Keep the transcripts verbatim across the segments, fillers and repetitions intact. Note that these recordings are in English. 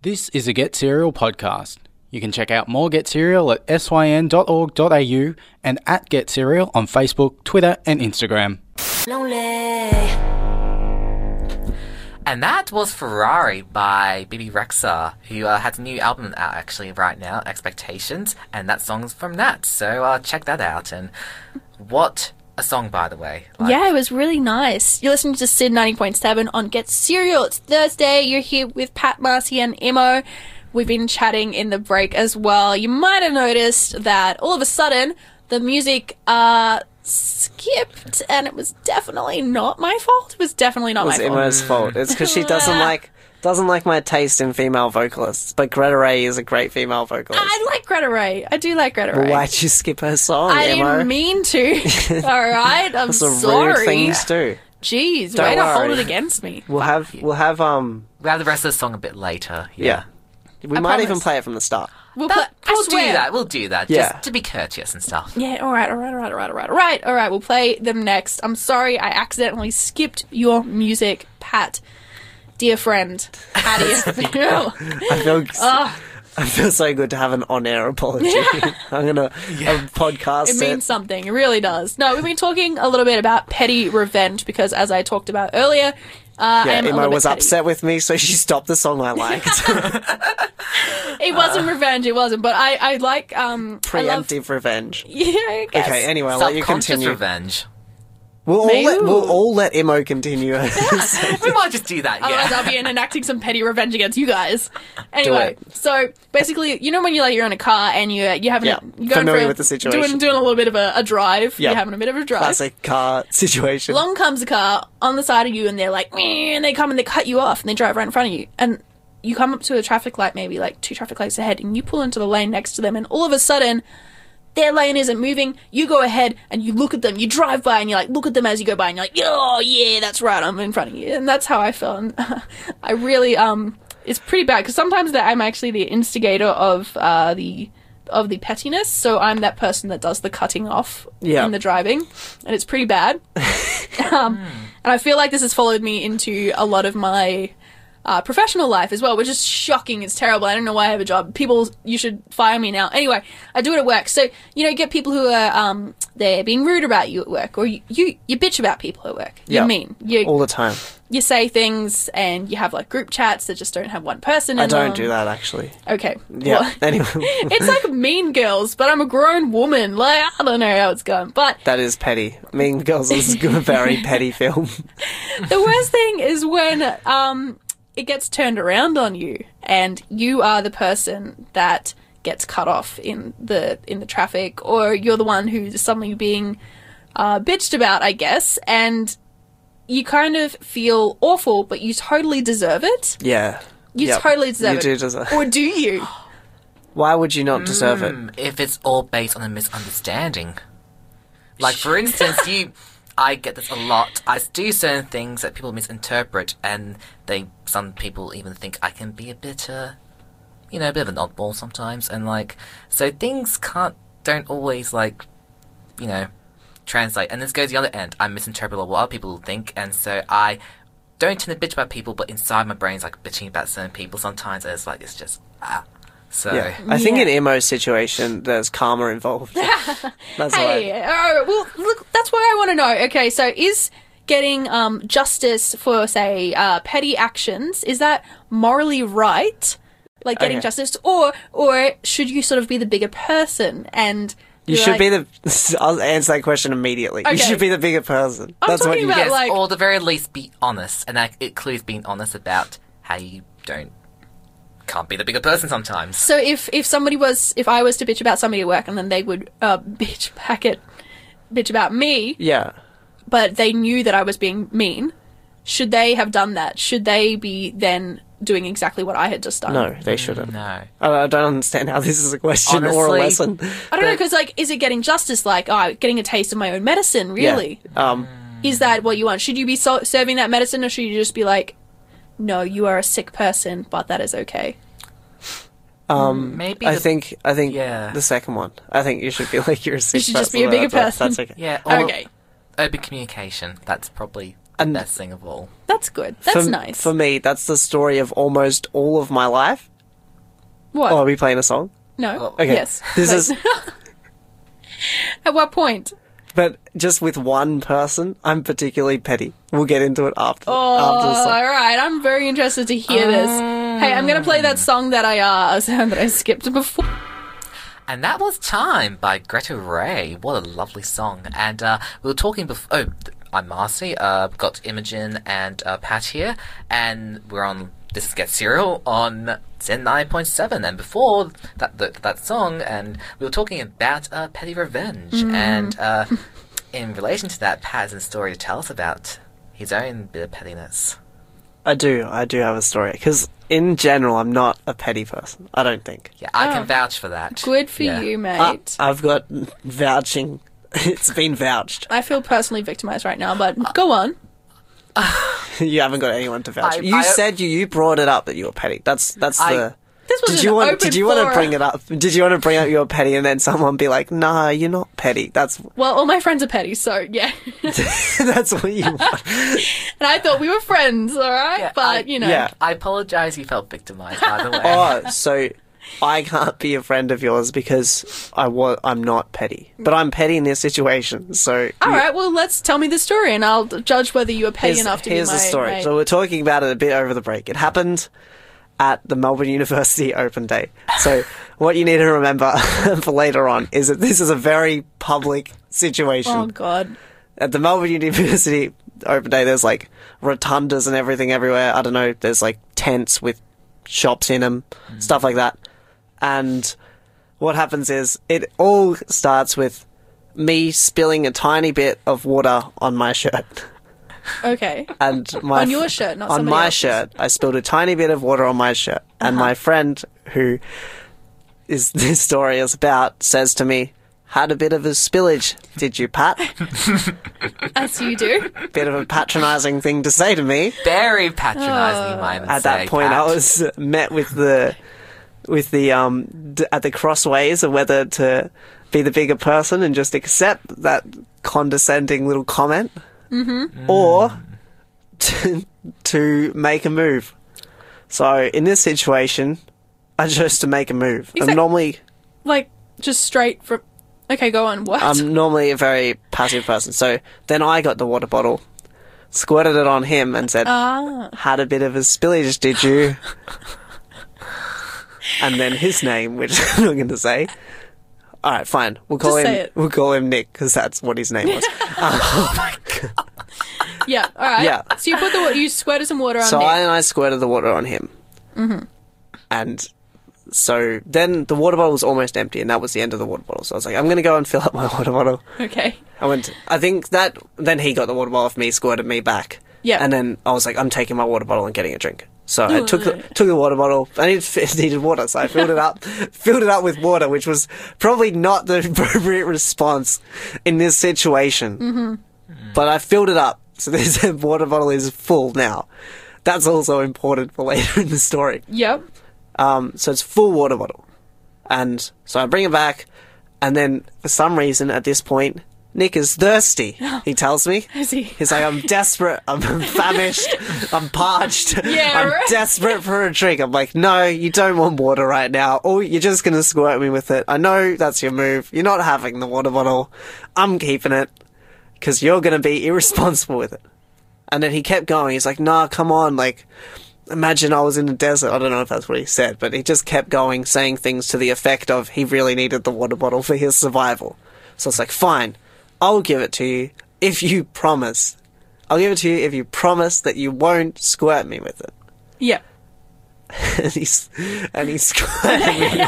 This is a Get Serial podcast. You can check out more Get Serial at syn dot org dot a u and at Get Serial on Facebook, Twitter and Instagram. Lonely. And that was Ferrari by Bebe Rexha, who uh, has a new album out actually right now, Expectations, and that song's from that. So uh, check that out. And what a song, by the way. Like, yeah, it was really nice. You're listening to Sid ninety point seven on Get Serial. It's Thursday. You're here with Pat, Marcy and Imo. We've been chatting in the break as well. You might have noticed that all of a sudden the music uh, skipped, and it was definitely not my fault. It was definitely not It was my fault. Emma's fault. It's because she doesn't like doesn't like my taste in female vocalists. But Greta Ray is a great female vocalist. I like Greta Ray. I do like Greta Well, Ray. why'd you skip her song, I Emma? didn't mean to. All right, I'm That's a sorry. rude thing to do. Jeez, Don't way to hold worry. it against me. We'll have we'll have um we'll have the rest of the song a bit later. yeah. We I might promise. even play it from the start. We'll, That- play, I we'll do swear. that. We'll do that. Yeah. Just to be courteous and stuff. Yeah, alright, alright, alright, alright, alright, alright, alright, we'll play them next. I'm sorry I accidentally skipped your music, Pat. Dear friend, how do you feel? I feel Oh, I feel so good to have an on-air apology. I'm gonna a podcast it means something, it really does. No, we've been talking a little bit about petty revenge because, as I talked about earlier, uh, I Yeah, am a Emma little bit was petty. upset with me, so she stopped the song I liked. It wasn't revenge, it wasn't, but I, I like, um... I love- Preemptive revenge. Yeah, I guess. Okay, anyway, I'll let you Subconscious continue. revenge. We'll all, Maybe. let, we'll all let Emo continue. We might just do that, Otherwise, yeah. I'll be enacting some petty revenge against you guys. Anyway, so basically, you know when you like you're in a car and you you having Yeah, a, you're going familiar for a- with the situation. doing doing a little bit of a, a drive. Yeah. You're having a bit of a drive. Classic car situation. Along comes a car on the side of you, and they're like, "Meh," and they come and they cut you off, and they drive right in front of you, and you come up to a traffic light, maybe like two traffic lights ahead, and you pull into the lane next to them, and all of a sudden, their lane isn't moving. You go ahead and you look at them. You drive by and you like look at them as you go by, and you're like, "Oh yeah, that's right, I'm in front of you." And that's how I felt. And I really um, it's pretty bad because sometimes that I'm actually the instigator of uh the of the pettiness. So I'm that person that does the cutting off Yeah. in the driving, and it's pretty bad. um, and I feel like this has followed me into a lot of my uh, professional life as well, which is shocking. It's terrible. I don't know why I have a job. People, you should fire me now. Anyway, I do it at work. So, you know, you get people who are, um, they're being rude about you at work, or you, you, you bitch about people at work. You're Yeah. mean. You, all the time. you say things and you have like group chats that just don't have one person in I don't them. do that, actually. Okay. Yeah, Well, anyway. it's like Mean Girls, but I'm a grown woman. Like, I don't know how it's going. But That is petty. Mean Girls is a very petty film. the worst thing is when um, it gets turned around on you, and you are the person that gets cut off in the in the traffic, or you're the one who's suddenly being uh, bitched about, I guess, and you kind of feel awful, but you totally deserve it. Yeah. You Yep. totally deserve You it. do deserve Or do you? Why would you not deserve it? Hmm, if it's all based on a misunderstanding. Like, for instance, you... I get this a lot. I do certain things that people misinterpret, and they some people even think I can be a bit, uh, you know, a bit of an oddball sometimes, and like, so things can't, don't always, like, you know, translate. And this goes the other end. I misinterpret what other people think, and so I don't tend to bitch about people, but inside my brain's like bitching about certain people sometimes, and it's like, it's just, ah. So, Yeah. I think Yeah. in Emo's situation, there's karma involved. That's Hey, right. uh, well, look, that's what I want to know. Okay, so is getting um, justice for, say, uh, petty actions, is that morally right? Like getting Okay. justice, or or should you sort of be the bigger person and You be should like- be the... I'll answer that question immediately. Okay. You should be the bigger person. I'm That's what talking you about, yes, like- or at the very least be honest, and that includes being honest about how you don't, can't be the bigger person sometimes. So if if somebody was, if I was to bitch about somebody at work, and then they would uh, bitch back at, bitch about me, Yeah. but they knew that I was being mean, should they have done that? Should they be then doing exactly what I had just done? No, they shouldn't. No. I I don't understand how this is a question or a Honestly, lesson. I don't know, because, like, is it getting justice, like, oh, getting a taste of my own medicine, really? Yeah. Um, Is that what you want? Should you be so- serving that medicine, or should you just be like, no, you are a sick person, but that is okay? um, Maybe I the- think I think Yeah. the second one. I think you should be like you're a sick should person. just be a bigger That's- person. That's okay. Yeah, or Okay. open communication. That's probably the And- best thing of all. That's good. That's for, nice. For me, that's the story of almost all of my life. What? Oh, are we playing a song? No. Okay. Yes. This But- is, At what point? but just with one person, I'm particularly petty. We'll get into it after. Oh, after the song. all right. I'm very interested to hear this. Hey, I'm gonna play that song that I uh that I skipped before. And that was Time by Greta Ray. What a lovely song. And uh, we were talking before. Oh, th- I'm Marcy. Uh, got Imogen and uh, Pat here. And we're on This is Get Serial on Zen nine point seven. And before that that, that song, and we were talking about uh, petty revenge. And uh, in relation to that, Pat has a story to tell us about his own bit of pettiness. I do. I do have a story. Because in general, I'm not a petty person. I don't think. Yeah, I Oh. can vouch for that. Good for Yeah. you, Uh, mate. I've got vouching. It's been vouched. I feel personally victimized right now, but go on. You haven't got anyone to vouch. I- you I- said you you brought it up that you were petty. That's that's I- the. This was Did an you want? open Did you want to forum. bring it up? Did you want to bring up you were petty and then someone be like, "Nah, you're not petty." That's Well, all my friends are petty, so yeah. that's what you want. And I thought we were friends, all right? Yeah, but I- you know, Yeah. I apologise you felt victimised, by the way. Oh, so I can't be a friend of yours because I wa- I'm not petty, but I'm petty in this situation. So all right. Well, let's tell me the story, and I'll d- judge whether you are petty here's, enough to here's be my the story. mate. So we're talking about it a bit over the break. It happened at the Melbourne University Open Day. So what you need to remember for later on is that this is a very public situation. Oh God. At the Melbourne University Open Day, there's like rotundas and everything everywhere. I don't know, there's like tents with shops in them, stuff like that. And what happens is it all starts with me spilling a tiny bit of water on my shirt. Okay. And my On your shirt, not on somebody my else's. shirt, I spilled a tiny bit of water on my shirt, and Uh-huh. my friend, who is this story is about, says to me, "Had a bit of a spillage, did you, Pat?" As you do. Bit of a patronising thing to say to me. Very patronising, you might At say, that point, Pat. I was met with the with the um d- at the crossways of whether to be the bigger person and just accept that condescending little comment, Mm-hmm. or to, to make a move. So in this situation, I chose to make a move. Exact- I'm normally Like, just straight from... Okay, go on. What? I'm normally a very passive person. So then I got the water bottle, squirted it on him, and said, Ah. "Had a bit of a spillage, did you?" And then his name, which I'm not going to say. All right, fine. We'll call Just him. say it. We'll call him Nick because that's what his name was. Yeah, alright. Yeah. So you put the water... You squirted some water on So Nick. I and I squirted the water on him. Mm-hmm. And so then the water bottle was almost empty, and that was the end of the water bottle. So I was like, I'm going to go and fill up my water bottle. Okay. I went. I think that then he got the water bottle off me, squirted me back. Yeah. And then I was like, I'm taking my water bottle and getting a drink. So I took the, took the water bottle. I needed, it needed water, so I filled it up, filled it up with water, which was probably not the appropriate response in this situation. Mm-hmm. But I filled it up, so this water bottle is full now. That's also important for later in the story. Yep. Um, so it's full water bottle. And so I bring it back, and then for some reason at this point, Nick is thirsty, he tells me. Is he? He's like, I'm desperate, I'm famished, I'm parched, Yeah, I'm right. desperate for a drink. I'm like, no, you don't want water right now. Or you're just going to squirt me with it. I know that's your move. You're not having the water bottle. I'm keeping it, because you're going to be irresponsible with it. And then he kept going. He's like, nah, come on, like... Imagine I was in the desert. I don't know if that's what he said, but he just kept going, saying things to the effect of he really needed the water bottle for his survival. So it's like, fine, I'll give it to you if you promise. I'll give it to you if you promise that you won't squirt me with it. Yeah. And he's and he squirted me.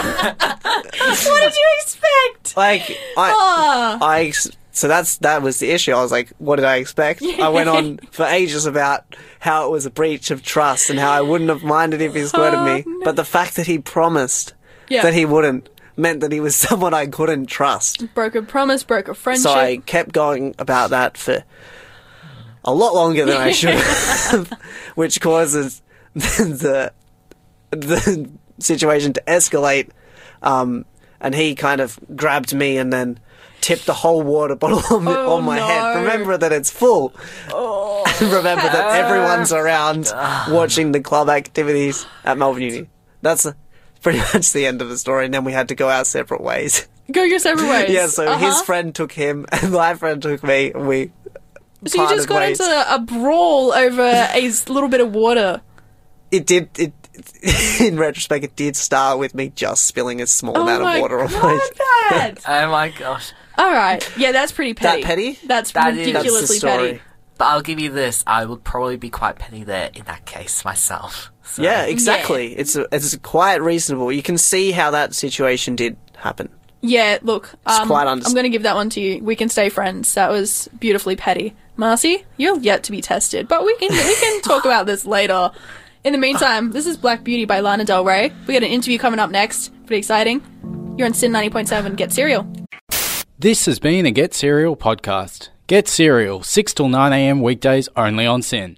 What did you expect? Like I, Ah. I ex- so that's that was the issue. I was like, what did I expect? I went on for ages about how it was a breach of trust and how I wouldn't have minded if he squirted me. Oh, no. But the fact that he promised Yeah. that he wouldn't meant that he was someone I couldn't trust. Broke a promise, broke a friendship. So I kept going about that for a lot longer than I should have, which causes the the situation to escalate. Um, and he kind of grabbed me and then tipped the whole water bottle on, me, Oh, on my head. no. Remember that it's full. Remember that everyone's around watching the club activities at Melbourne Uni. That's pretty much the end of the story, and then we had to go our separate ways. Go your separate ways. Yeah, so uh-huh. his friend took him, and my friend took me, and we So you just got ways. into a brawl over a s- little bit of water. It did, it, in retrospect, it did start with me just spilling a small Oh amount my of water on God, my... Pat! Oh my gosh. All right. Yeah, that's pretty petty. That petty? That's That is- ridiculously That's the story. petty. But I'll give you this, I would probably be quite petty there in that case myself. So. Yeah, exactly. It's it's quite reasonable. You can see how that situation did happen. Yeah, look, um, quite underst- I'm going to give that one to you. We can stay friends. That was beautifully petty. Marcy, you're yet to be tested, but we can we can talk about this later. In the meantime, this is Black Beauty by Lana Del Rey. We got an interview coming up next. Pretty exciting. You're on Sin ninety point seven. Get Serial. This has been a Get Serial podcast. Get Serial, six till nine a.m. weekdays only on Sin.